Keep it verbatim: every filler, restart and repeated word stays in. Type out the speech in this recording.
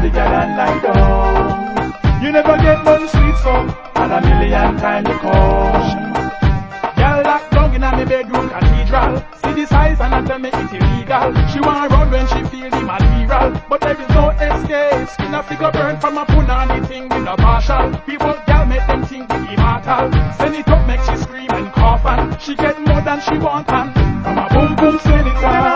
the girl and lie down. You never get none sweet so, and a million times you come. Girl locked down in a me bedroom cathedral. See the size and I tell me it's illegal. She wanna run when she feel the material, but there is no escape. Skin a figure burn from a punani thing with a partial. People girl make them think we immortal. Send it up make she scream and cough and she get more than she want and from a boom boom send it down.